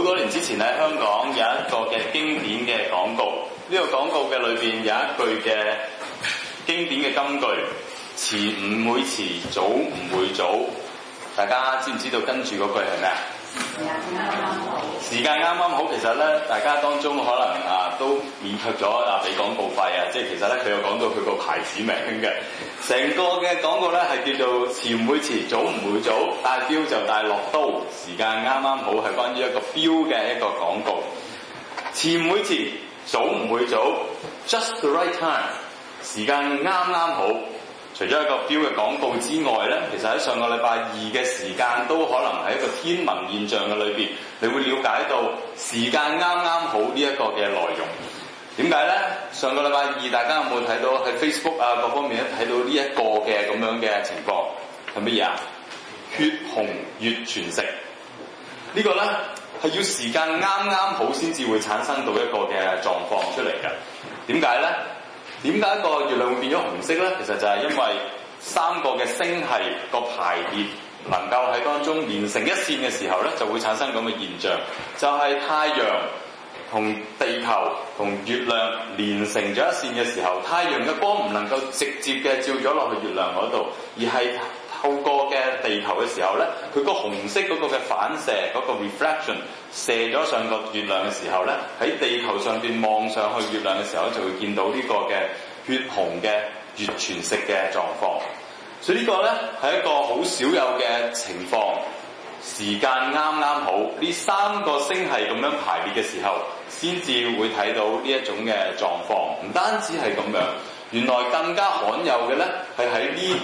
多年之前喺香港有一個嘅經典嘅廣告，呢個廣告嘅裏邊有一句嘅經典嘅金句：遲唔會遲，早唔會早。大家知唔知道跟住嗰句係咩啊？時間啱啱好。其實咧，大家當中可能都免卻咗俾廣告費啊。即係其實咧，佢有講到佢個牌子名嘅。成個嘅廣告咧係叫做遲唔會遲，早唔會早，帶錶就帶落刀，時間啱啱好，係關於一個錶嘅一個廣告。遲唔會遲，早唔會早 ，just the right time， 時間啱啱好。除咗一個錶嘅廣告之外咧，其實喺上個禮拜二嘅時間都可能喺一個天文現象嘅裏邊，你會了解到時間啱啱好呢一個嘅內容。點解咧？上個禮拜二大家有冇睇到喺 Facebook 各方面咧睇到呢一個嘅咁樣嘅情況係乜嘢啊？血紅月全食呢個咧係要時間啱啱好先至會產生到一個嘅狀況出嚟嘅。點解咧？點解個月亮會變咗紅色咧？其實就係因為三個嘅星系個排列能夠喺當中連成一線嘅時候咧，就會產生咁嘅現象，就係太陽同地球同月亮連成咗一線嘅時候，太陽嘅光唔能夠直接嘅照咗落去月亮嗰度，而係透過嘅地球嘅時候咧，佢個紅色嗰個嘅反射嗰個 reflection 射咗上個月亮嘅時候咧，喺地球上邊望上去月亮嘅時候咧，就會見到呢個嘅血紅嘅月全食嘅狀況。所以呢個咧係一個好少有嘅情況，時間啱啱好，呢三個星系咁樣排列嘅時候，先至會睇到呢一種嘅狀況。唔單止係咁樣，原來更加罕有嘅咧係喺呢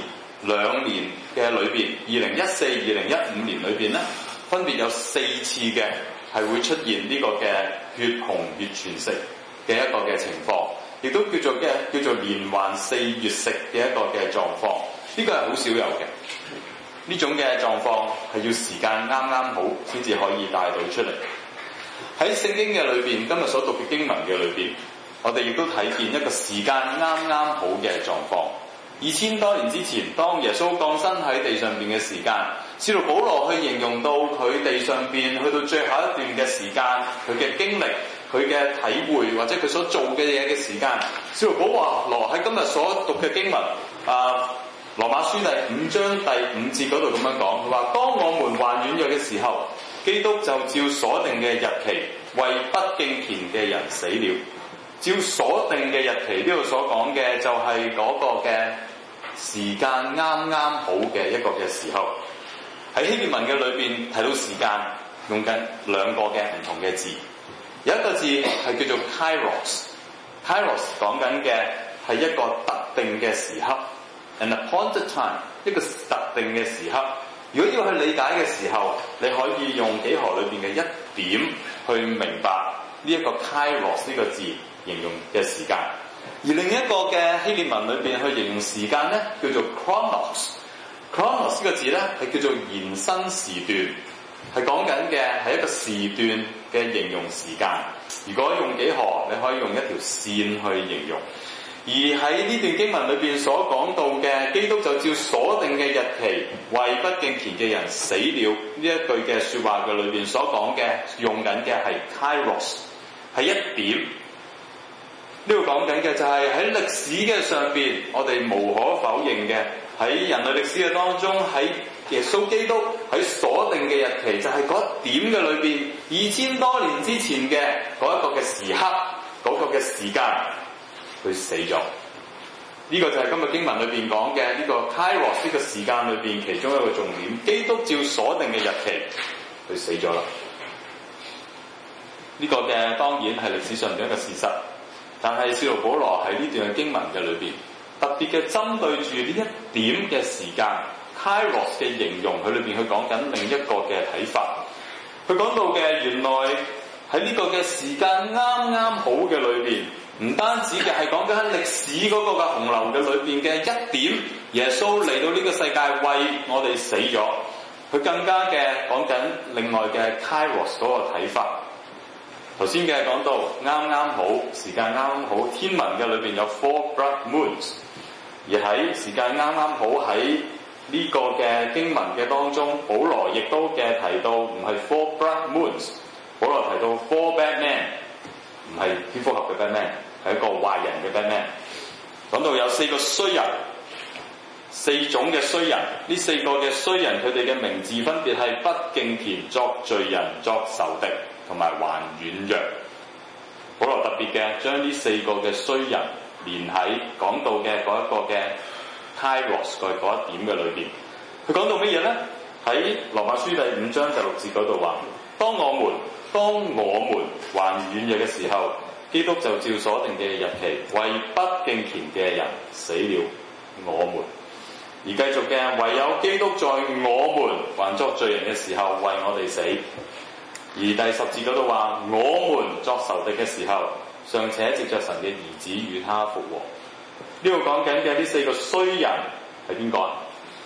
2年嘅裏邊，2014、2015年裏邊咧，分別有4次嘅係會出現呢個嘅血紅月全食嘅一個嘅情況，亦都叫做連環4月食嘅一個嘅狀況。呢個係好少有嘅，呢種嘅狀況係要時間啱啱好先至可以帶到出嚟。喺聖經嘅裏邊，今日所讀嘅經文嘅裏邊，我哋亦都睇見一個時間啱啱好嘅狀況。2000多年之前，當耶穌降生喺地上邊嘅時間，使徒保羅去形容到佢地上邊去到最後一段嘅時間，佢嘅經歷、佢嘅體會或者佢所做嘅嘢嘅時間，使徒保羅喺今日所讀嘅經文羅馬書第5章第5節嗰度咁樣講，佢話：當我們還軟弱嘅時候，基督就照所定嘅日期為不敬虔嘅人死了。照所定嘅日期，呢度所講嘅就係嗰個嘅時間啱啱好嘅一個嘅時候。喺希臘文嘅裏邊睇到時間用緊2個嘅唔同嘅字，有一個字係叫做 Kairos 講緊嘅係一個特定嘅時刻。An appointed time， 一個特定嘅時刻。如果要去理解嘅時候，你可以用幾何裏邊嘅一點去明白呢一個 Kairos 呢個字形容嘅時間。而另一個嘅希臘文裏邊去形容時間咧，叫做 Chronos。Chronos 呢個字咧係叫做延伸時段，係講緊嘅係一個時段嘅形容時間。如果用幾何，你可以用一條線去形容。而喺呢段經文裏邊所講到嘅，基督就照所定嘅日期為不敬虔嘅人死了呢一句嘅說話嘅裏邊所講嘅，用緊嘅係 Kairos， 係一點。呢度講緊嘅就係喺歷史嘅上邊，我哋無可否認嘅喺人類歷史嘅當中，喺耶穌基督喺所定嘅日期，就係嗰一點嘅裏邊2000多年之前嘅嗰一個嘅時刻，嗰個嘅時間。佢死咗，呢個就係今日經文裏邊講嘅呢個 Kairos 呢個時間裏邊其中一個重點。基督照所定嘅日期，佢死咗啦。呢個嘅當然係歷史上嘅一個事實，但係使徒保羅喺呢段嘅經文嘅裏邊，特別嘅針對住呢一點嘅時間 Kairos 嘅形容，佢裏邊去講緊另一個嘅睇法。佢講到嘅原來喺呢個嘅時間啱啱好嘅裏邊。唔單止嘅係講緊喺歷史嗰個嘅洪流嘅裏邊嘅一點，耶穌嚟到呢個世界為我哋死咗，佢更加嘅講緊另外嘅 Kairos 嗰個睇法。頭先嘅講到啱啱好，時間啱啱好，天文嘅裏邊有 4 blood moons， 而喺時間啱啱好喺呢個嘅經文嘅當中，保羅亦都嘅提到唔係 4 blood moons， 保羅提到 four bad men， 唔係蝙蝠俠嘅 Batman， 係一個壞人嘅 Batman。講到有4個衰人，4種嘅衰人，呢4個嘅衰人佢哋嘅名字分別係不敬虔、作罪人、作仇敵同埋還軟弱。保羅特別嘅將呢4個嘅衰人連喺講到嘅嗰一個嘅 Kairos 嗰一點嘅裏邊。佢講到乜嘢呢？喺羅馬書第5章第6節嗰度話：當我們還軟弱嘅時候，基督就照所定嘅日期，為不敬虔嘅人死了我們。而繼續嘅，唯有基督在我們還作罪人嘅時候為我哋死。而第10節嗰度話：我們作仇敵嘅時候，尚且藉着神嘅兒子與他復和。呢度講緊嘅呢4個衰人係邊個啊？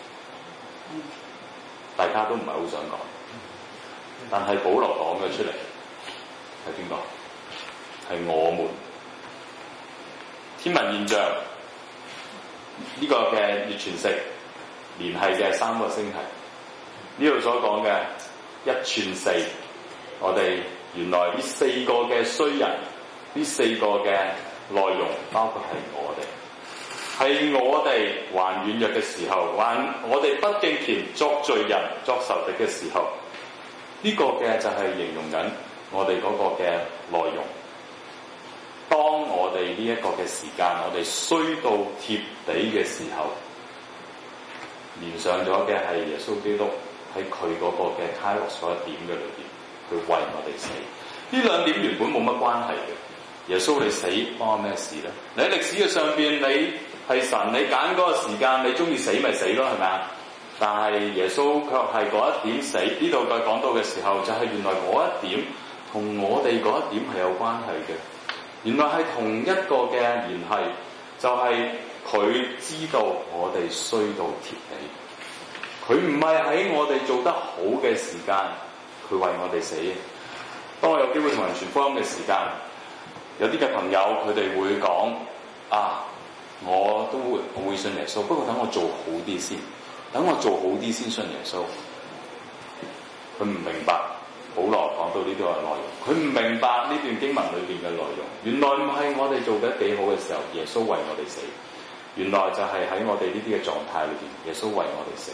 大家都唔係好想講，但係保羅講嘅出嚟係邊個？係我們。天文現象呢個嘅月全食連繫嘅3個星系，呢度所講嘅1串4，我哋原來呢4個嘅衰人，呢4個嘅內容包括係我哋。係我哋還軟弱嘅時候，我哋不敬虔、作罪人、作仇敵嘅時候，呢個嘅就係形容緊我哋嗰個嘅內容。當我哋呢一個嘅時間，我哋衰到貼地嘅時候，連上咗嘅係耶穌基督喺佢嗰個嘅 Kairos 嗰一點嘅裏邊，佢為我哋死。呢2點原本冇乜關係嘅。耶穌你死關我咩事咧？你喺歷史嘅上邊，你係神，你揀嗰個時間，你中意死咪死咯，係咪啊？但係耶穌卻係嗰一點死。呢度佢講到嘅時候，就係原來嗰一點同我哋嗰一點係有關係嘅。原來係同一個嘅聯繫，就係佢知道我哋衰到貼地，佢唔係喺我哋做得好嘅時間，佢為我哋死。當我有機會同人傳福音嘅時間，有啲嘅朋友佢哋會講啊，我會信耶穌，不過等我做好啲先，等我做好啲先信耶穌。佢唔明白保羅講到呢啲嘅內容，佢唔明白呢段經文裏邊嘅內容。原來唔係我哋做得幾好嘅時候，耶穌為我哋死。原來就係喺我哋呢啲嘅狀態裏邊，耶穌為我哋死。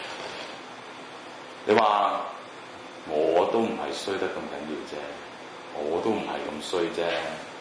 你話我都唔係衰得咁緊要啫，我都唔係咁衰啫。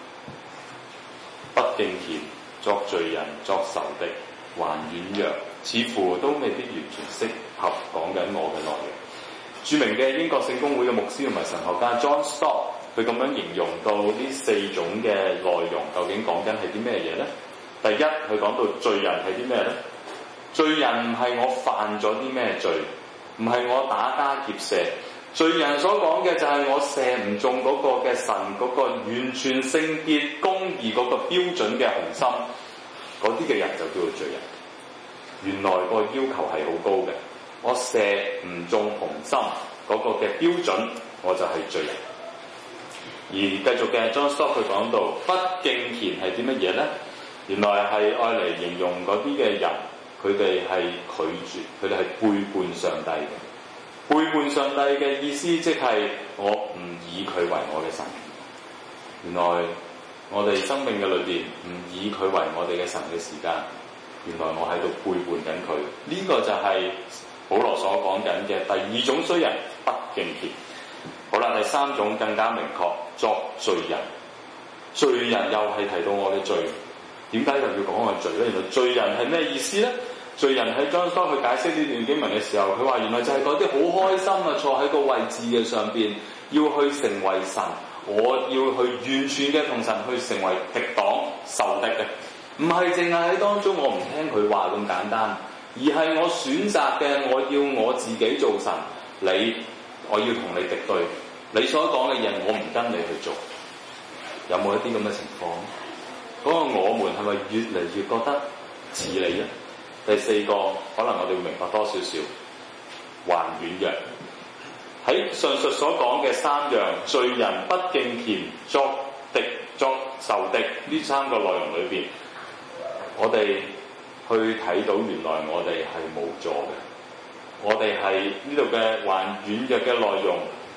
不敬虔、作罪人、作仇敵、還軟弱，似乎都未必完全適合講緊我嘅內容。著名嘅英國聖公會嘅牧師同埋神學家 John Stott， 佢咁樣形容到呢4種嘅內容究竟講緊係啲咩嘢呢？第一，佢講到罪人係啲咩呢？罪人唔係我犯咗啲咩罪，唔係我打家劫舍。罪人所講嘅就係我射唔中嗰個嘅神嗰個完全聖潔公義嗰個標準嘅紅心，嗰啲嘅人就叫做罪人。原來個要求係好高嘅，我射唔中紅心嗰個嘅標準，我就係罪人。而繼續嘅 John Stott 佢講到不敬虔係啲乜嘢呢？原來係愛嚟形容嗰啲嘅人，佢哋係拒絕，佢哋係背叛上帝嘅。背叛上帝嘅意思，即係我唔以佢為我嘅神。原來我哋生命嘅裏邊唔以佢為我哋嘅神嘅時間，原來我喺度背叛緊佢。呢個就係保羅所講緊嘅第2種衰人，不敬虔。好啦，第3種更加明確，作罪人。罪人又係提到我嘅罪，點解又要講我嘅罪咧？原來罪人係咩意思咧？罪人喺John Stott去解釋呢段經文嘅時候，佢話原來就係嗰啲好開心啊，坐喺個位置嘅上邊，要去成為神，我要去完全嘅同神去成為敵黨仇敵嘅，唔係淨係喺當中我唔聽佢話咁簡單，而係我選擇嘅，我要我自己做神，我要同你敵對，你所講嘅嘢我唔跟你去做。有冇一啲咁嘅情況？嗰個我們係咪越嚟越覺得似你咧？第4個可能我哋會明白多少少，還軟弱。喺上述所講嘅3樣罪人、不敬虔、作仇敵呢3個內容裏邊，我哋去睇到原來我哋係無助嘅。我哋係呢度嘅還軟弱嘅內容，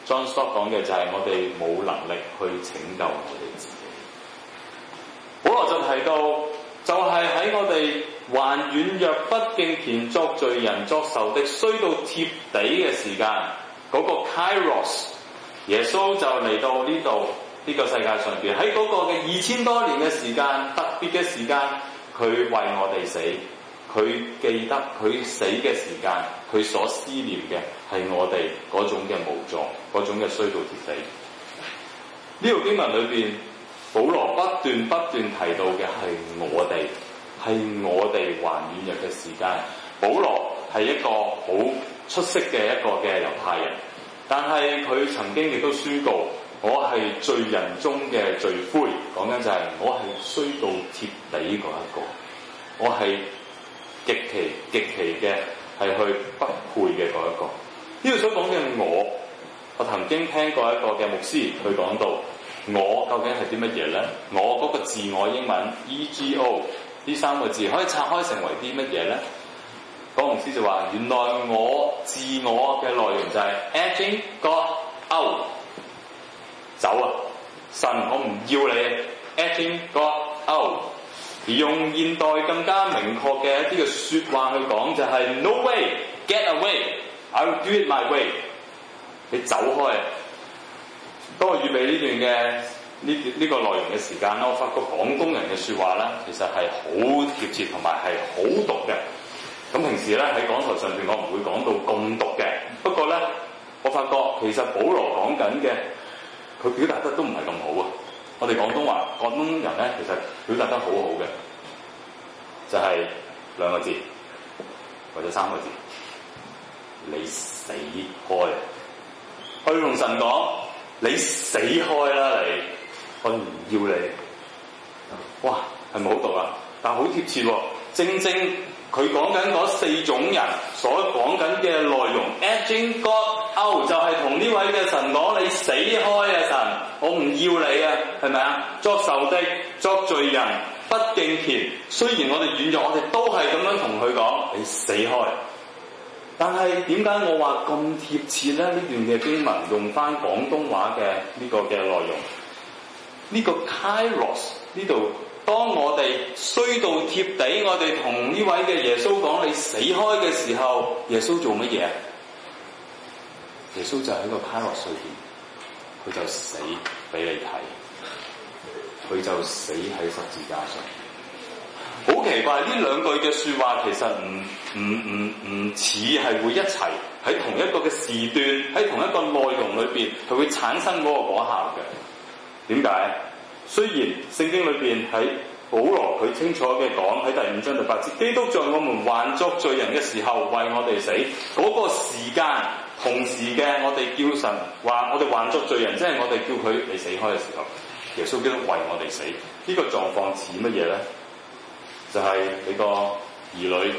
John Stott 講嘅就係我哋冇能力去拯救我哋自己。保羅就提到，就係喺我哋還軟弱不敬虔作罪人作仇敵衰到貼地嘅時間，嗰個 Kairos， 耶穌就嚟到呢度呢個世界上邊，喺嗰個嘅2000多年嘅時間，特別嘅時間，佢為我哋死，佢記得佢死嘅時間，佢所思念嘅係我哋嗰種嘅無助，嗰種嘅衰到貼地。呢個經文裏邊，保羅不斷提到嘅係我哋還軟弱嘅時間。保羅係一個好出色嘅一個嘅猶太人，但係佢曾經亦都宣告，我係罪人中嘅罪魁，講緊就係我係衰到貼地嗰一個，我係極其嘅係去不配嘅嗰一個。呢度所講嘅我曾經聽過一個嘅牧師佢講到，我究竟係啲乜嘢咧？我嗰個自我英文 ego 呢3個字可以拆開成為啲乜嘢咧？嗰個牧師就話，原來我自我嘅內容就係 edging God out， 走啊！神我唔要你 edging God out。而用現代更加明確嘅一啲嘅説話去講，就係 no way get away，I will do it my way。你走開。當我預備呢段嘅呢個內容嘅時間啦，我發覺廣東人嘅説話咧，其實係好貼切同埋係好毒嘅。咁平時咧喺講台上邊，我唔會講到咁毒嘅。不過咧，我發覺其實保羅講緊嘅，佢表達得都唔係咁好啊。我哋廣東人咧，其實表達得好好嘅，就係2個字或者3個字，你死開！我要同神講，你死開啦！你，我唔要你。哇，係咪好毒啊？但係好貼切喎。正正佢講緊嗰4種人所講緊嘅內容 edging God out 就係同呢位嘅神講，你死開啊！神，我唔要你啊，係咪啊？作仇敵，作罪人，不敬虔。雖然我哋軟弱，我哋都係咁樣同佢講，你死開。但係點解我話咁貼切咧？呢段嘅經文用翻廣東話嘅呢個嘅內容，呢個 Kairos 呢度。當我哋衰到貼地，我哋同呢位嘅耶穌講你死開嘅時候，耶穌做乜嘢？耶穌就喺個Kairos裏邊，佢就死俾你睇，佢就死喺十字架上。好奇怪，呢2句嘅說話其實唔似係會一齊喺同一個嘅時段，喺同一個內容裏邊，佢會產生嗰個果效嘅。點解？雖然聖經裏邊喺保羅佢清楚嘅講喺第5章第8節，基督在我們還作罪人嘅時候為我哋死，嗰個時間同時嘅我哋叫神話我哋還作罪人，即係我哋叫佢你死開嘅時候，耶穌基督為我哋死。呢個狀況似乜嘢咧？就係你個兒女，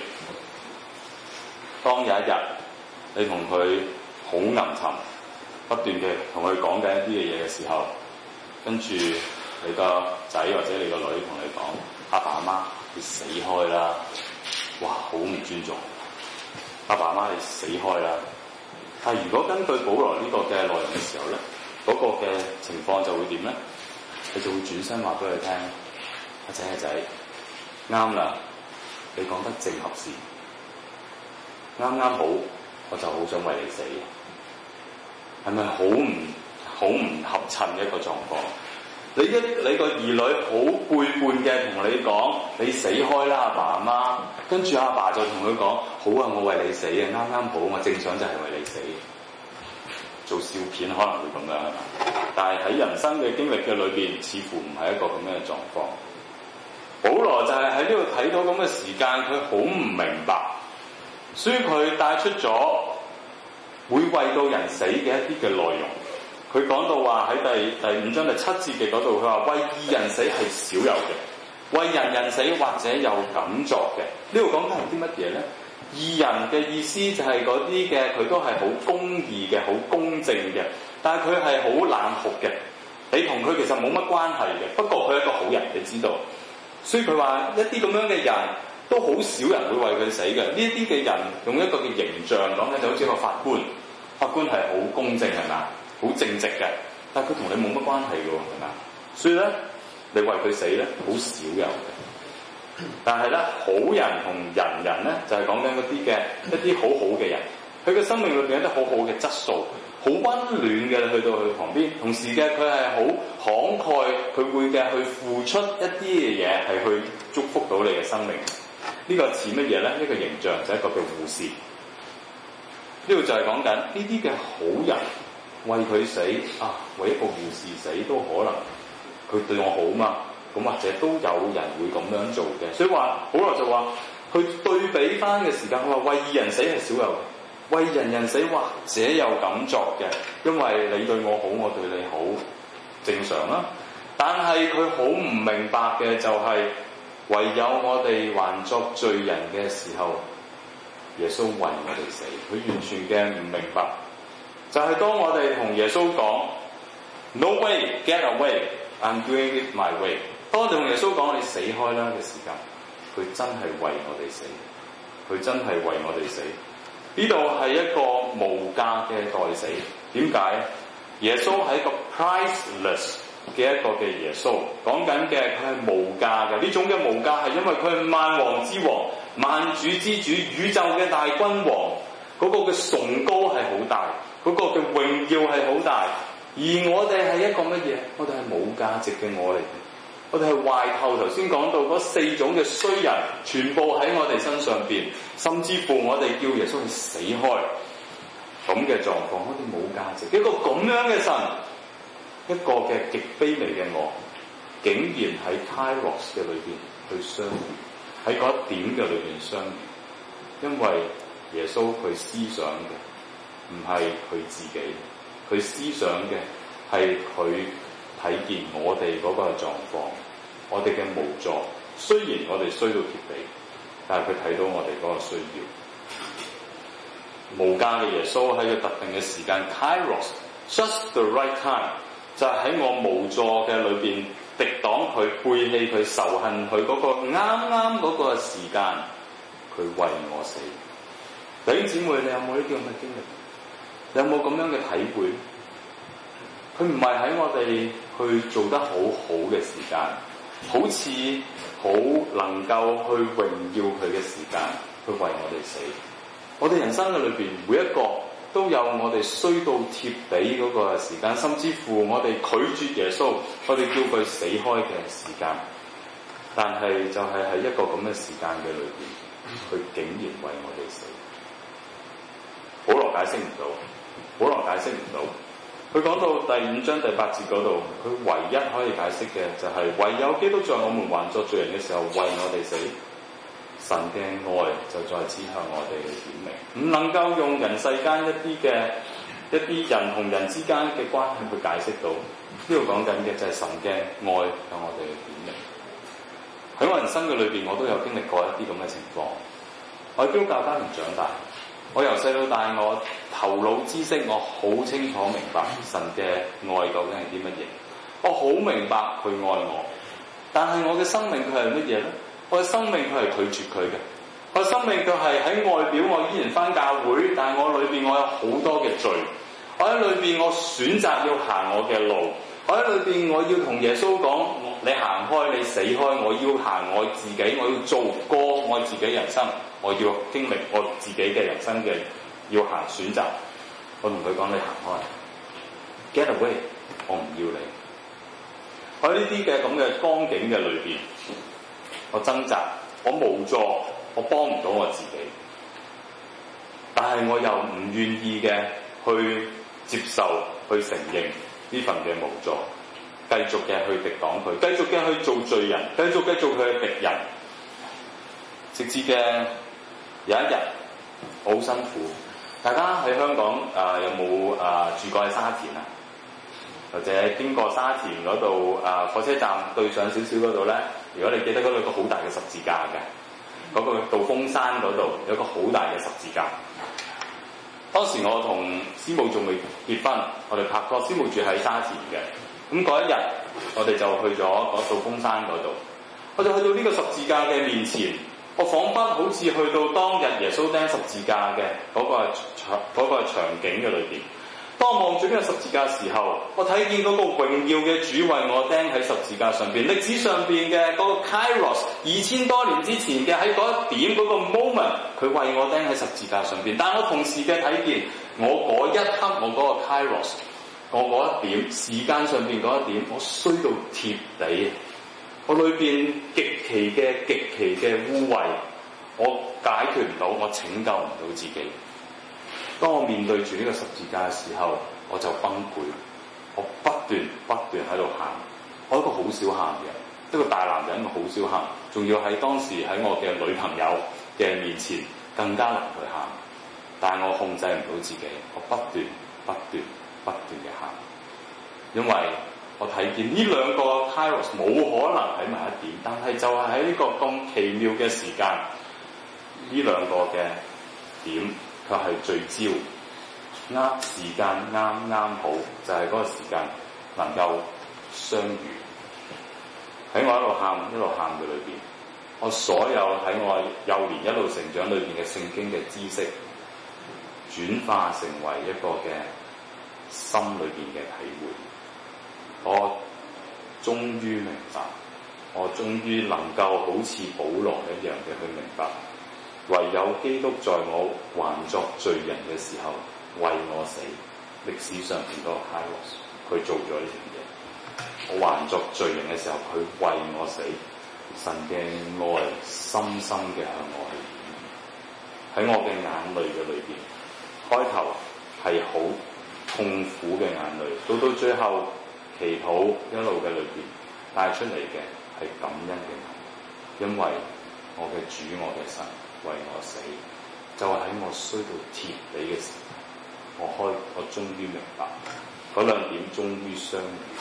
當有一日你同佢好吟沉，不斷嘅同佢講緊一啲嘅嘢嘅時候，跟住你個仔或者你個女同你講，阿爸阿媽你死開啦！哇，好唔尊重，阿爸阿媽你死開啦！但係如果根據保羅呢個嘅內容嘅時候咧，嗰個嘅情況就會點咧？你就會轉身話俾佢聽，阿仔啱啦，你講得正合時，啱啱好，我就好想為你死，係咪好唔合襯嘅一個狀況？你個兒女好背叛嘅同你講，你死開啦，阿爸阿媽，跟住阿爸就同佢講，好啊，我為你死啊，啱啱好，我正想就係為你死。做笑片可能會咁樣，但係喺人生嘅經歷嘅裏邊，似乎唔係一個咁樣嘅狀況。保羅就係喺呢度睇到咁嘅時間，佢好唔明白，所以佢帶出咗會為到人死嘅一啲嘅內容。佢講到話喺第5章第7節嘅嗰度，佢話為義人死係少有嘅，為人死或者有敢作嘅。呢度講緊係啲乜嘢咧？義人嘅意思就係嗰啲嘅，佢都係好公義嘅，好公正嘅，但係佢係好冷酷嘅。你同佢其實冇乜關係嘅，不過佢係一個好人，你知道。所以佢話一啲咁樣嘅人都好少人會為佢死嘅。呢一啲嘅人用一個嘅形象講緊就好似一個法官係好公正係嘛？ 好正直嘅，但係佢同你冇乜關係嘅喎，係咪？所以咧，你為佢死咧，好少有嘅。但係咧，好人同人咧，就係講緊嗰啲嘅一啲好好嘅人，佢嘅生命裏邊有啲好好嘅質素，好溫暖嘅，去到佢旁邊，同時嘅佢係好慷慨，佢會嘅去付出一啲嘅嘢，係去祝福到你嘅生命。呢個似乜嘢咧？一個形象就係一個叫護士。呢度就係講緊呢啲嘅好人為佢死啊，為一個護士死都可能佢對我好嘛，咁或者都有人會咁樣做嘅。所以話保羅就話去對比翻嘅時間，佢話為義人死係少有嘅，為人人死或者有咁作嘅，因為你對我好，我對你好，正常啦。但係佢好唔明白嘅就係，唯有我哋還作罪人嘅時候，耶穌為我哋死，佢完全嘅唔明白。就係當我哋同耶穌講 No way, get away, I'm doing it my way。當我哋同耶穌講你死開啦嘅時間，佢真係為我哋死，佢真係為我哋死。呢度係一個無價嘅代死。點解？耶穌係一個 priceless 嘅一個嘅耶穌，講緊嘅佢係無價嘅。呢種嘅無價係因為佢係萬王之王、萬主之主、宇宙嘅大君王，嗰個嘅崇高係好大，嗰個嘅榮耀係好大。而我哋係一個乜嘢？我哋係冇價值嘅我嚟嘅，我哋係壞透。頭先講到嗰4種嘅衰人，全部喺我哋身上邊，甚至乎我哋叫耶穌去死開咁嘅狀況，我哋冇價值。一個咁樣嘅神，一個嘅極卑微嘅我，竟然喺 Kairos 嘅裏邊去相遇，喺嗰一點嘅裏邊相遇，因為耶穌佢思想嘅唔係佢自己，佢思想嘅係佢睇見我哋嗰個狀況，我哋嘅無助。雖然我哋衰到貼地，但係佢睇到我哋嗰個需要。無價嘅耶穌喺個特定嘅時間 Kairos just the right time， 就係喺我無助嘅裏邊敵擋佢、背棄佢、仇恨佢嗰個啱啱嗰個時間，佢為我死。弟兄姊妹，你有冇呢啲咁嘅經歷？你有冇咁樣嘅體會？佢唔係喺我哋去做得好好嘅時間，好似好能夠去榮耀佢嘅時間，去為我哋死。我哋人生嘅裏邊，每一個都有我哋衰到貼地嗰個時間，甚至乎我哋拒絕耶穌，我哋叫佢死開嘅時間。但係就係喺一個咁嘅時間嘅裏邊，佢竟然為我哋死。保羅解釋唔到，保羅解釋唔到。佢講到第5章第8節嗰度，佢唯一可以解釋嘅就係，唯有基督在我們還作罪人嘅時候為我哋死，神嘅愛就再次向我哋去顯明。唔能夠用人世間一啲人同人之間嘅關係去解釋到。呢度講緊嘅就係神嘅愛向我哋去顯明。喺我人生嘅裏邊，我都有經歷過一啲咁嘅情況。我喺基督教家庭長大，我由細到大，我頭腦知識，我好清楚明白神嘅愛究竟係啲乜嘢。我好明白佢愛我，但係我嘅生命佢係乜嘢咧？我嘅生命佢係拒絕佢嘅。我嘅生命佢係喺外表我依然返教會，但係我裏邊我有好多嘅罪。我喺裏邊我選擇要行我嘅路。我喺裏邊我要同耶穌講，你行開，你死開，我要行我自己，我要做過我自己人生，我要經歷我自己嘅人生嘅要行選擇。我同佢講，你行開 ，get away， 我唔要你。喺呢啲嘅咁嘅光景嘅裏邊，我掙扎，我無助，我幫唔到我自己，但係我又唔願意嘅去接受、去承認呢份嘅無助，繼續嘅去敵擋佢，繼續嘅去做罪人，繼續嘅做佢嘅敵人，直至嘅有一日，我好辛苦。大家喺香港有冇住過喺沙田啊？或者經過沙田嗰度火車站對上少少嗰度咧？如果你記得嗰度有個好大嘅十字架嘅，嗰個道風山嗰度有個好大嘅十字架。當時我同師母仲未結婚，我哋拍拖，師母住喺沙田嘅。咁嗰一日，我哋就去咗嗰道風山嗰度。我就去到呢個十字架嘅面前，我彷彿好似去到當日耶穌釘十字架嘅嗰個場景嘅裏邊。 當我望住呢個十字架嘅時候，我睇見嗰個榮耀嘅主為我釘喺十字架上邊，歷史上邊嘅嗰個 Kairos 2000多年之前嘅喺嗰一點嗰個 moment， 佢為我釘喺十字架上邊。但我同時嘅睇見，我嗰一刻我嗰個 Kairos， 我嗰一點時間上邊嗰一點，我衰到貼地，我裏邊極其嘅污穢，我解決唔到，我拯救唔到自己。當我面對住呢個十字架嘅時候，我就崩潰，我不斷喺度喊。我一個好少喊嘅，一個大男人好少喊，仲要喺當時喺我嘅女朋友嘅面前更加難去喊。但係我控制唔到自己，我不斷嘅喊，因為我睇見呢兩個 Kairos 冇可能喺埋一點，但係就係喺呢個咁奇妙嘅時間，呢兩個嘅點卻係聚焦，時間啱好，就係嗰個時間能夠相遇。喺我一路喊嘅裏邊，我所有喺我幼年一路成長裏邊嘅聖經嘅知識，轉化成為一個嘅心裏邊嘅體會。我終於明白，我終於能夠好似保羅一樣嘅去明白，唯有基督在我還作罪人嘅時候為我死。歷史上邊嗰個 Kairos， 佢做咗呢樣嘢。我還作罪人嘅時候，佢為我死。神嘅愛深深嘅向我去顯現，喺我嘅眼淚嘅裏邊，開頭係好痛苦嘅眼淚，到最後祈禱一路嘅裏邊帶出嚟嘅係感恩嘅眼淚，因為我嘅主，我嘅神為我死，就係喺我衰到貼地嘅時候，我終於明白，嗰兩點終於相遇。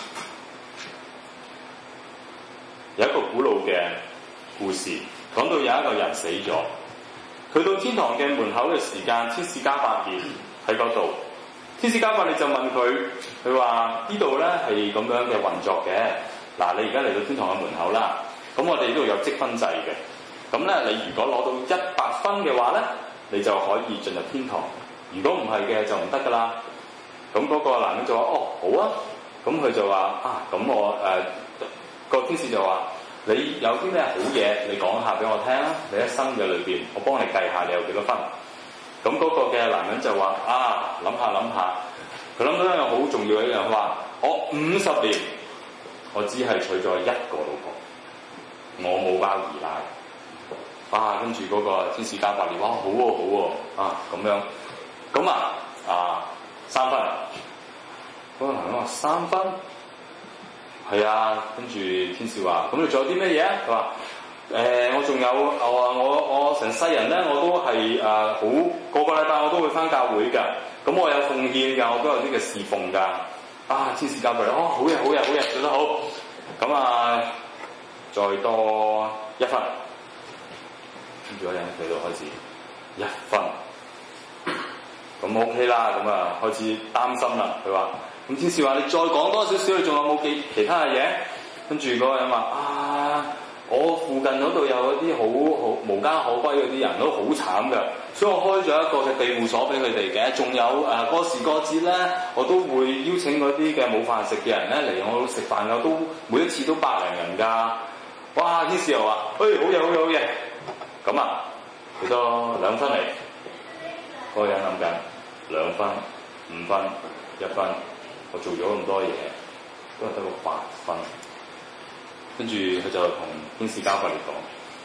有一個古老嘅故事，講到有一個人死咗，佢到天堂嘅門口嘅時間，天使加百列喺嗰度。天使加百列就問佢話呢度咧係咁樣嘅運作嘅。嗱，你而家嚟到天堂嘅門口啦，咁我哋呢度有積分制嘅。咁咧，你如果攞到100分嘅話咧，你就可以進入天堂；如果唔係嘅就唔得噶啦。咁嗰個男人就話：哦，好啊。咁佢就話：咁我個天使就話：你有啲咩好嘢，你講下俾我聽啊！你一生嘅裏邊，我幫你計下你有幾多分。咁嗰個嘅男人就話：諗下，佢諗到一樣好重要嘅一樣，佢話：我50年，我只係娶咗一個老婆，我冇包二奶。跟住嗰個天使加百列，哇，好喎，咁樣，咁3分。嗰個男人話：3分？係啊。跟住天使話：咁你仲有啲咩嘢？佢話：我仲有，我成世人咧，我都係好個個禮拜我都會返教會㗎。咁我有奉獻㗎，我都有啲嘅侍奉㗎。天使加百列，好嘢，做得好。咁再多1分。跟住嗰人喺度開始1分。咁 OK 啦，咁開始擔心啦。佢話：咁天使話：你再講多少少，你仲有冇其他嘅嘢？跟住嗰個人話：我附近嗰度有一啲好無家可歸嗰啲人都好慘㗎，所以我開咗一個嘅庇護所俾佢哋嘅。仲有過時過節咧，我都會邀請嗰啲嘅冇飯食嘅人咧嚟我度食飯㗎，都每一次都100零人㗎。哇！天使又話：好嘢。咁幾多2分嚟？嗰個人諗緊2分、5分、1分，我做咗咁多嘢，都係得個8分。跟住佢就同天使加百列講：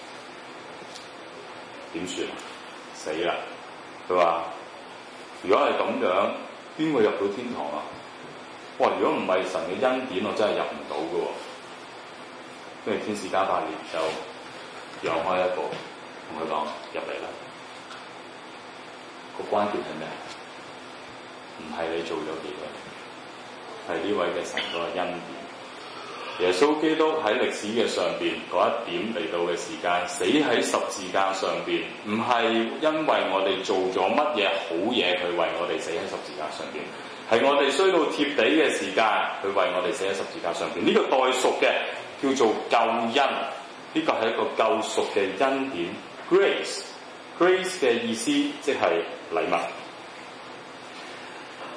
點算？死啦！佢話：如果係咁樣，邊會入到天堂啊？哇！如果唔係神嘅恩典，我真係入唔到㗎喎。跟住天使加百列就讓開一步，同佢講：入嚟啦！個關鍵係咩？唔係你做咗幾多，係呢位嘅神嗰個恩典。耶穌基督喺歷史嘅上邊嗰一點嚟到嘅時間，死喺十字架上邊，唔係因為我哋做咗乜嘢好嘢，佢為我哋死喺十字架上邊，係我哋衰到貼地嘅時間，佢為我哋死喺十字架上邊。呢個代贖嘅叫做救恩，呢個係一個救贖嘅恩典 ，grace 嘅意思即係禮物。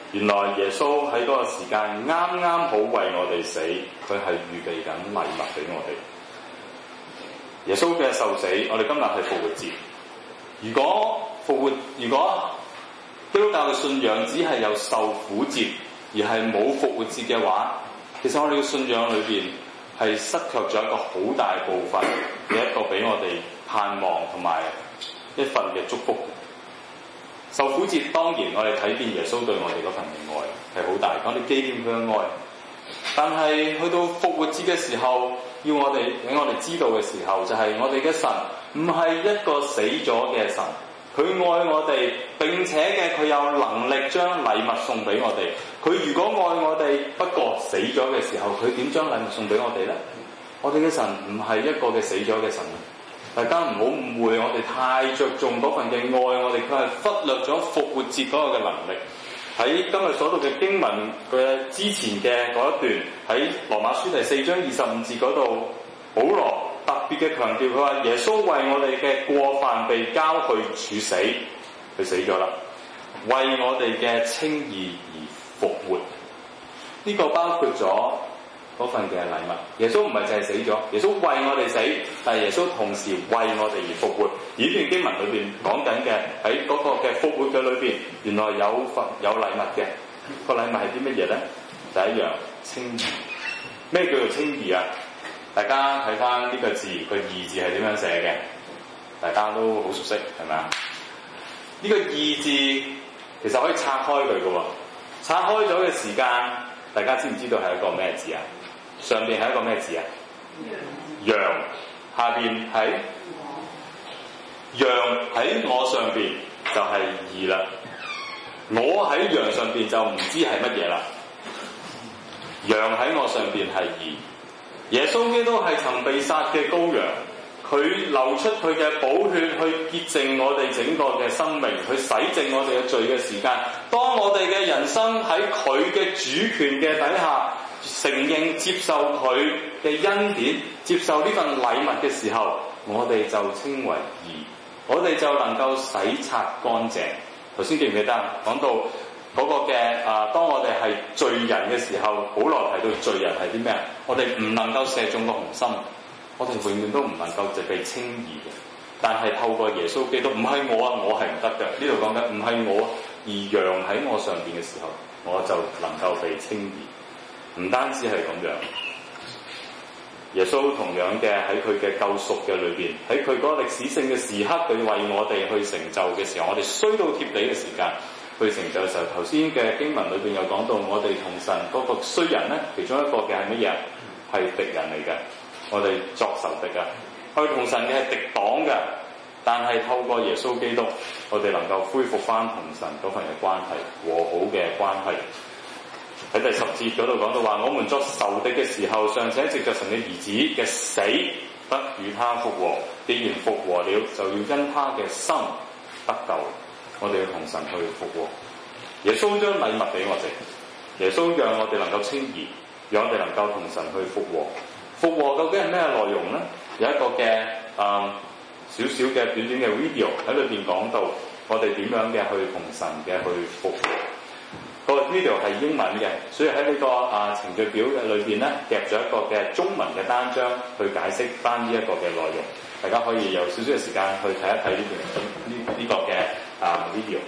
原來耶穌喺嗰個時間啱啱好為我哋死，佢係預備緊禮物俾我哋。耶穌嘅受死，我哋今日係復活節。如果基督教嘅信仰只係有受苦節，而係冇復活節嘅話，其實我哋嘅信仰裏邊係失卻咗一個好大部分嘅一個俾我哋盼望同埋一份嘅祝福。受苦節當然我哋睇見耶穌對我哋嗰份嘅愛係好大，我哋紀念佢嘅愛。但係去到復活節嘅時候，要我哋俾我哋知道嘅時候，就係我哋嘅神唔係一個死咗嘅神，佢愛我哋，並且嘅佢有能力將禮物送俾我哋。佢如果愛我哋，不過死咗嘅時候，佢點將禮物送俾我哋呢？我哋嘅神唔係一個嘅死咗嘅神。大家唔好誤會，我哋太着重嗰份嘅愛，我哋佢係忽略咗復活節嗰個嘅能力。喺今日所讀嘅經文嘅之前嘅嗰一段，喺羅馬書第4章25節嗰度，保羅特別嘅強調，佢話耶穌為我哋嘅過犯被交去處死，佢死咗啦，為我哋嘅稱義而復活。呢個包括咗嗰份嘅禮物。耶穌唔係淨係死咗，耶穌為我哋死，但係耶穌同時為我哋而復活。而呢段經文裏邊講緊嘅，喺嗰個嘅復活嘅裏邊，原來有禮物嘅。個禮物係啲乜嘢咧？第一樣稱義。咩叫做稱義啊？大家睇翻呢個字，個義字係點樣寫嘅？大家都好熟悉，係咪啊？呢個義字其實可以拆開佢嘅喎。拆開咗嘅時間，大家知唔知道係一個咩字啊？上邊係一個咩字啊？羊。下邊係羊，喺我上邊就係義啦。我喺羊上邊就唔知係乜嘢啦。羊喺我上邊係義。耶穌基督係曾被殺嘅羔羊，佢流出佢嘅寶血去潔淨我哋整個嘅生命，去洗淨我哋嘅罪嘅時間。當我哋嘅人生喺佢嘅主權嘅底下，承認接受佢嘅恩典，接受呢份禮物嘅時候，我哋就稱為義，我哋就能夠洗刷乾淨。頭先記唔記得講到嗰個嘅當我哋係罪人嘅時候，保羅提到罪人係啲咩？我哋唔能夠射中個紅心，我哋永遠都唔能夠就被稱義嘅。但係透過耶穌基督，唔係我啊，我係唔得嘅。呢度講緊唔係我，而羊喺我上邊嘅時候，我就能夠被稱義。唔單止係咁樣，耶穌同樣嘅喺佢嘅救贖嘅裏邊，喺佢嗰個歷史性嘅時刻，佢為我哋去成就嘅時候，我哋衰到貼地嘅時間去成就嘅時候，頭先嘅經文裏邊有講到，我哋同神嗰個衰人咧，其中一個嘅係乜嘢？係敵人嚟嘅，我哋作仇敵嘅，我哋同神嘅係敵黨嘅。但係透過耶穌基督，我哋能夠恢復翻同神嗰份嘅關係，和好嘅關係。喺第10節嗰度講到話，我們作仇敵嘅時候，尚且藉着神嘅兒子嘅死，得與他復和。既然復和了，就要因他嘅生得救。我哋要同神去復和。耶穌將禮物俾我哋，耶穌讓我哋能夠稱義，讓我哋能夠同神去復和。復和究竟係咩內容呢？有一個嘅少少嘅短短嘅 video 喺裏邊講到，我哋點樣嘅去同神嘅去復和。個 video 係英文嘅，所以喺呢個程序表嘅裏邊咧，夾咗一個嘅中文嘅單張去解釋翻呢一個嘅內容。大家可以有少少嘅時間去睇一睇呢個嘅video。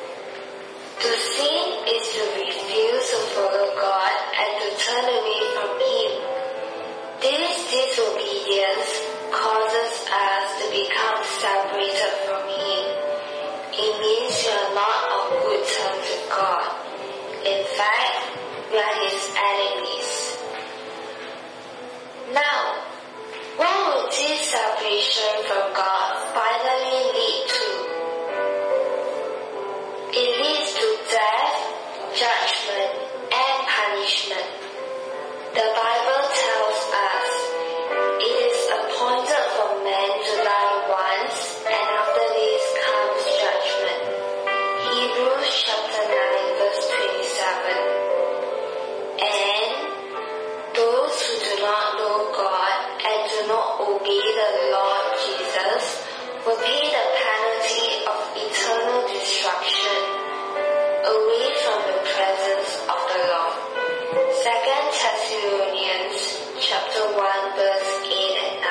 To sin is to refuse to follow God and to turn away from we are his enemies. Now, what will this separation from God finally lead to? It leads to death, judgment, and punishment. The Bible tells us it is appointed for man to die once, and after this comes judgment. Hebrews chapter 9 verse 27. And those who do not know God and do not obey the Lord Jesus will pay the penalty of eternal destruction away from the presence of the Lord. 2 Thessalonians chapter 1 verse 8 and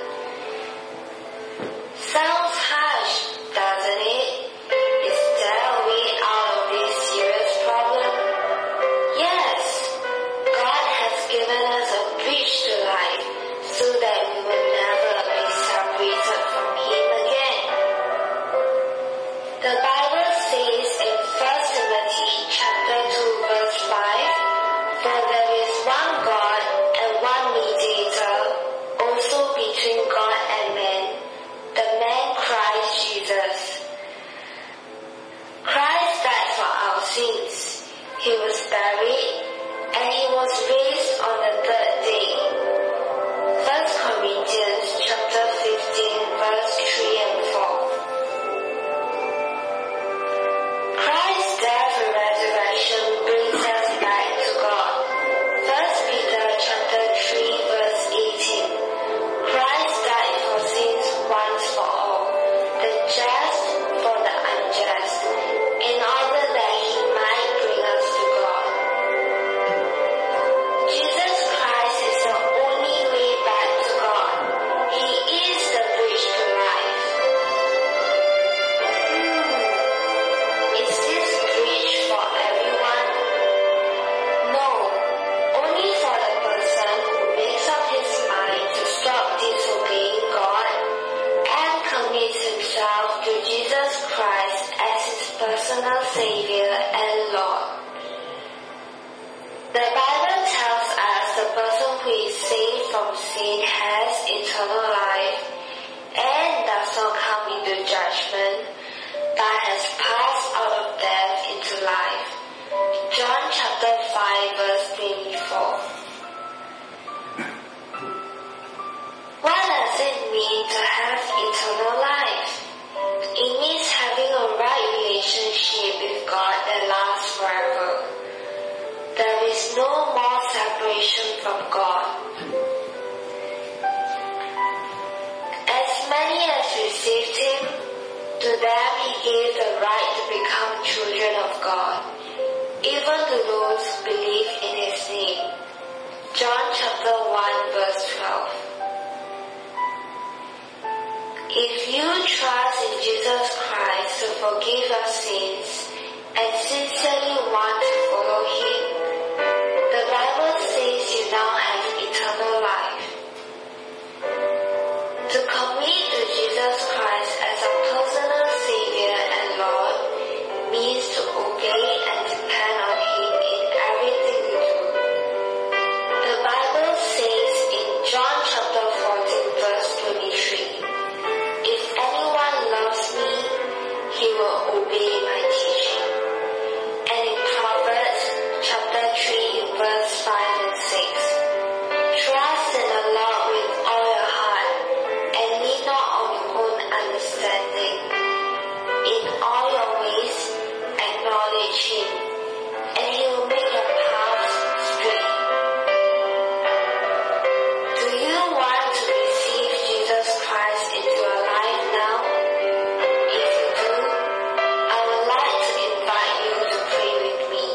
9. Sounds harsh, doesn't it? Is there a way out of this serious problem? Yes, God has given us a bridge to life so that we will never be separated from Him again. The Bible says in 1 Timothy chapter 2 verse 5, for there is one God and one mediator also between God and man, the man Christ Jesus. Christ died for our sins. He was buried and He was raised on the third day. 1 Corinthians chapter 15 verse 3 and 4. Christ's death and resurrection brings us back to God. 1 Peter chapter 3 verse 18. Christ died for sins once for all, the just for the unjust, in order that He might bring us to God. Jesus Christ is the only way back to God. He is the bridge to life. Is this bridge for everyone? No, only for the person who makes up his mind to stop disobeying God and commits himself to Jesus Christ as his personal Savior and Lord. The Bible tells us the person who is saved from sin has eternal life and does not come into judgment, but has passed out of death into life. John chapter 5 verse 24. What does it mean to have eternal life? It means having a right relationship with God that lasts forever. There is no more separation from God. As many as received Him, to them He gave the right to become children of God, even to those who believe in His name. John chapter 1 verse 12. If you trust in Jesus Christ to forgive your sins and sincerely want to follow Him, the Bible says you now have eternal life. To commit to Jesus Christ as our personal Savior and Lord means to obey and depend on Him in everything we do. The Bible says in John chapter 14 verse 23, if anyone loves me, he will obey my teaching. And in Proverbs chapter 3 verse 5 and 6, trust in the Lord with all your heart and lean not on your own understanding. In all your ways acknowledge Him, and He will make your paths straight. Do you want to receive Jesus Christ into your life now? If you do, I would like to invite you to pray with me.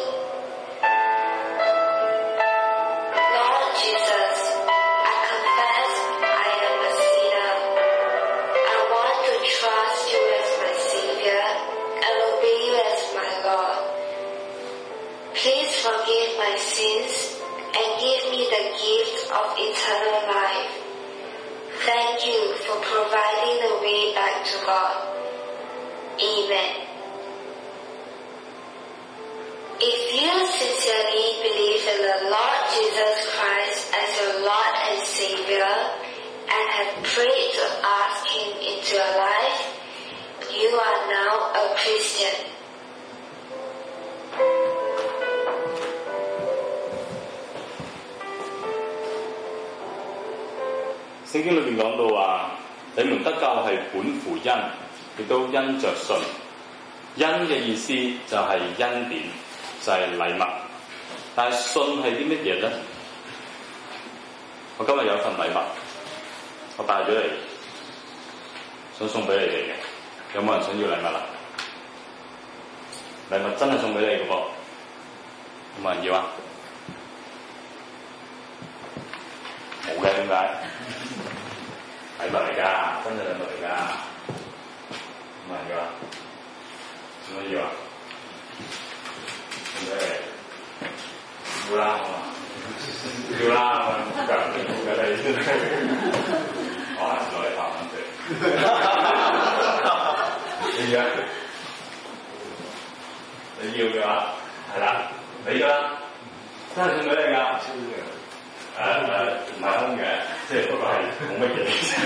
Lord Jesus, I confess I am a sinner. I want to trust you as my Savior and obey you as my Lord. Please forgive my sins and give me the gift of eternal life. Thank you for providing the way back to God. Amen. If you sincerely believe the Lord Jesus Christ as your Lord and Savior and have prayed to ask Him into your life, you are now a Christian. 聖經裏邊講到話，你們得救係本乎恩，亦都因着信。恩嘅意思就係恩典，就係禮物。但係信係啲乜嘢咧？我今日有一份禮物，我帶咗嚟，想送俾你哋嘅。有冇人想要禮物啊？禮物真係送俾你嘅噃，有冇人要啊？冇嘅，點解？禮物嚟㗎，真係禮物嚟㗎。有冇人要啊？點解要啊？送俾你，要啦，要啦，唔緊要嘅你。哇！攞嚟拍緊佢。你要？你要嘅話，係啦，你㗎啦，真係送俾你㗎。唔係空嘅，即係不過係冇乜嘢。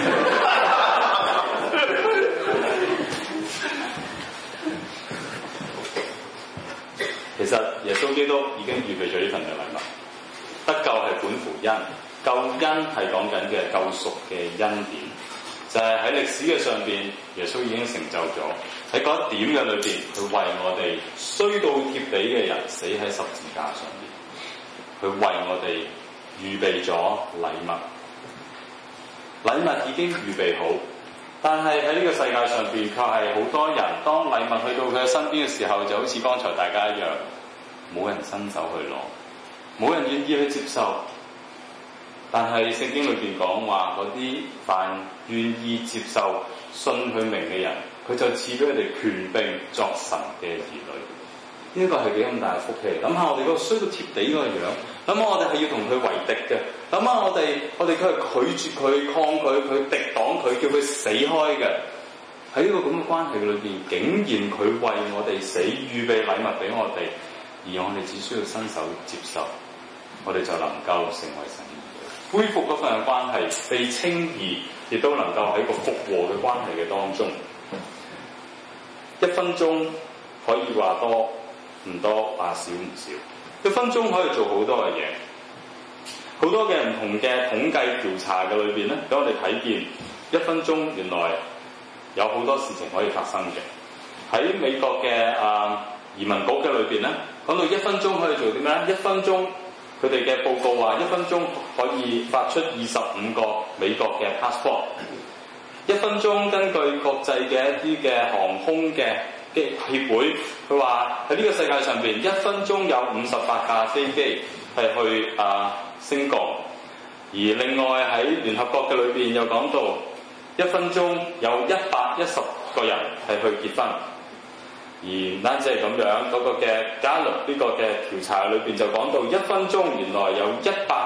其實耶穌基督已經預備咗呢份嘅禮物，得救係本乎恩，救恩係講緊嘅救贖嘅恩典，就係喺歷史嘅上邊，耶穌已經成就咗喺嗰一點嘅裏邊，佢為我哋衰到貼地嘅人死喺十字架上邊，佢為我哋預備咗禮物，禮物已經預備好，但係喺呢個世界上邊，卻係好多人當禮物去到佢嘅身邊嘅時候，就好似剛才大家一樣，冇人伸手去攞，冇人願意去接受。但係聖經裏邊講話，嗰啲凡願意接受、信佢名嘅人，佢就賜俾佢哋權柄作神嘅兒女。呢個係幾咁大嘅福氣？諗下我哋嗰個衰到貼地嗰個樣，諗下我哋係要同佢為敵嘅，諗下我哋佢係拒絕佢、抗拒佢、敵擋佢，叫佢死開嘅。喺呢個咁嘅關係裏邊，竟然佢為我哋死，預備禮物俾我哋，而我哋只需要伸手接受，我哋就能夠成為神兒女，恢復嗰份嘅關係，被稱義，亦都能夠喺個復和嘅關係嘅當中。1分鐘可以話多唔多，話少唔少。1分鐘可以做好多嘅嘢，好多嘅唔同嘅統計調查嘅裏邊咧，俾我哋睇見1分鐘原來有好多事情可以發生嘅。喺美國嘅移民局嘅裏邊咧，講到1分鐘可以做啲咩咧？1分鐘佢哋嘅報告話，1分鐘可以發出25個美國嘅 passport。1分鐘根據國際嘅一啲嘅航空嘅協會，佢話喺呢個世界上邊，1分鐘有58架飛機係去升降，而另外喺聯合國嘅裏邊又講到1分鐘有110個人係去結婚，而唔單止係咁樣，嗰個嘅加勒呢個嘅調查裏邊就講到1分鐘原來有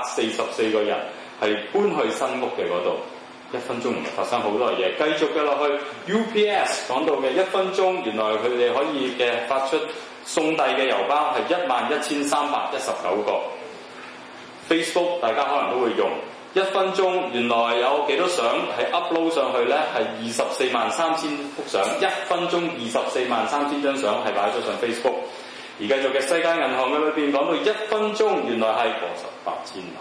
144個人係搬去新屋嘅嗰度。1分鐘唔係發生好多嘢，繼續嘅落去 UPS 講到嘅1分鐘，原來佢哋可以嘅發出送遞嘅郵包係11319個。Facebook 大家可能都會用1分鐘，原來有幾多相係 upload 上去咧？係243000幅相，1分鐘243000張相係擺咗上 Facebook。而繼續嘅世界銀行嘅裏邊講到1分鐘，原來係48千萬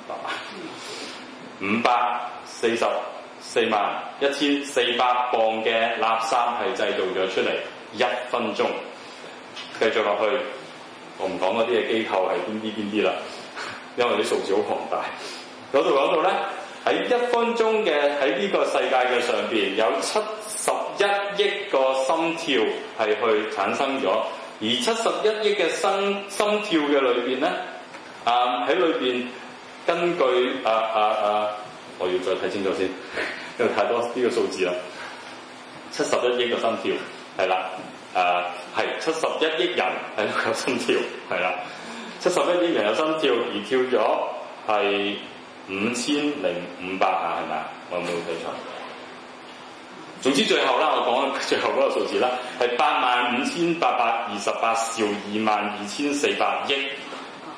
544141400磅嘅垃圾係製造咗出嚟，1分鐘。繼續落去，我唔講嗰啲嘅機構係邊啲啦，因為啲數字好龐大。嗰度講到咧，喺1分鐘嘅喺呢個世界嘅上邊，有71億個心跳係去產生咗，而71億嘅心跳嘅裏邊咧，喺裏邊根據我要再睇清楚先，因為太多呢個數字啦。71億個心跳係啦，係71億人係有心跳係啦，71億人有心跳而跳咗係5500下係咪啊？我有冇睇錯？總之最後啦，我講最後嗰個數字啦，係85828兆22400億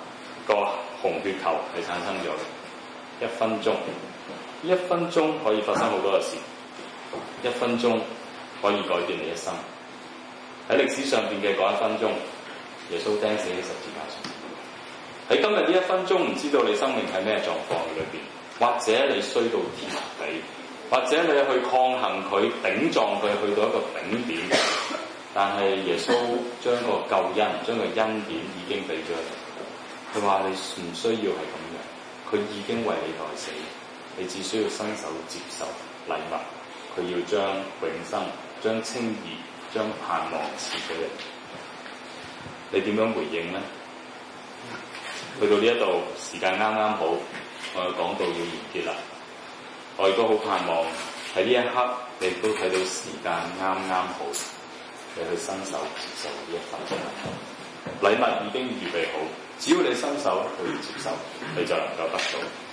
個紅血球係產生咗嘅。1分鐘，1分鐘可以發生好多嘅事，1分鐘可以改變你一生。喺歷史上邊嘅嗰1分鐘，耶穌釘死喺十字架上。喺今日呢1分鐘，唔知道你生命喺咩狀況裏邊，或者你衰到天底，或者你去抗衡佢、頂撞佢，去到一個頂點。但係耶穌將個救恩、將個恩典已經俾咗你。佢話你唔需要係咁樣，佢已經為你代死，你只需要伸手接受禮物。佢要將永生、將稱義、將盼望賜俾你。你點樣回應呢？去到呢一度，時間啱啱好，我嘅講道要完結啦。我亦都好盼望喺呢一刻，你亦都睇到時間啱啱好，你去伸手接受呢一份禮物已經預備好，只要你伸手去接受，你就能夠得到。